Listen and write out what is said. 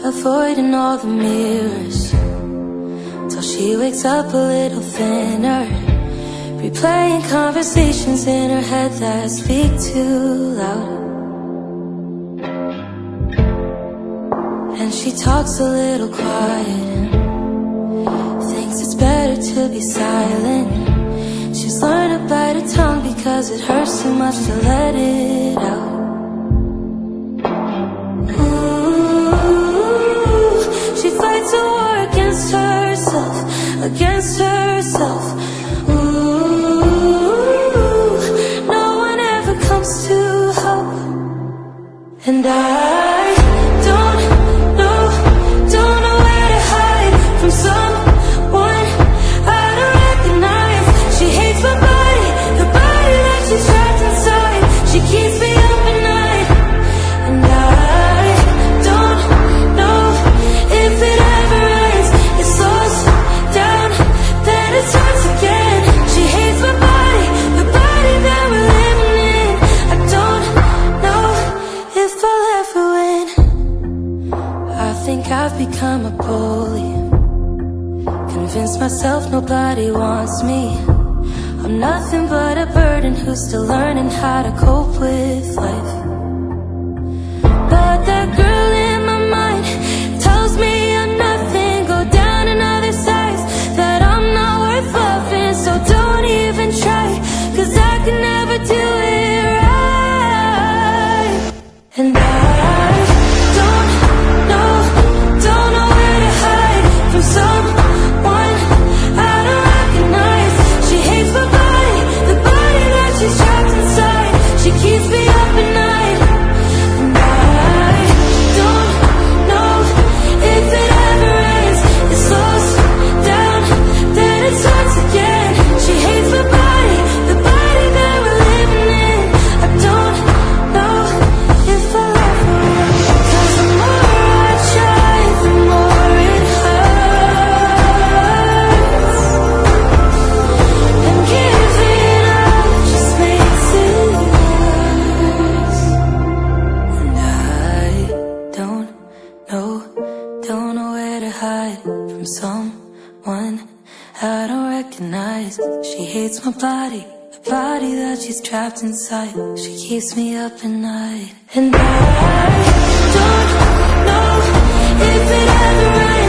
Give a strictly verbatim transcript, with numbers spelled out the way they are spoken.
avoiding all the mirrors, till she wakes up a little thinner, replaying conversations in her head that speak too loud. And she talks a little quiet, thinks it's better to be silent. She's learned to bite her tongue because it hurts too much to let it out. Ooh, she fights a war against herself, against herself. Ooh, no one ever comes to help. And I don't know, don't know where to hide from someone I don't recognize. She hates my body, the body that she's trapped inside. She keeps me up at night. And I don't know if it ever ends. It slows down, then it starts again. She hates my body, the body that we're living in. I don't know if I'll ever win. I think I've become a bully, convinced myself nobody wants me. I'm nothing but a burden who's still learning how to cope with life. But that girl in my mind tells me I'm nothing. Go down another size, that I'm not worth loving. So don't even try, cause I can never do it right. And I don't know, don't know where to hide from someone I don't recognize. She hates my body, the body that she's trapped inside. She keeps me up at night. And I don't know if it ever ends. It slows down, then it starts again. She hates my body, the body that we're living in. I don't know if I'll ever win, cause the more I try, the more it hurts. And giving up just makes it worse. And I don't know, don't know where to hide from someone I don't recognize. She hates my body, the body that she's trapped inside. She keeps me up at night. And I don't know if it ever ends.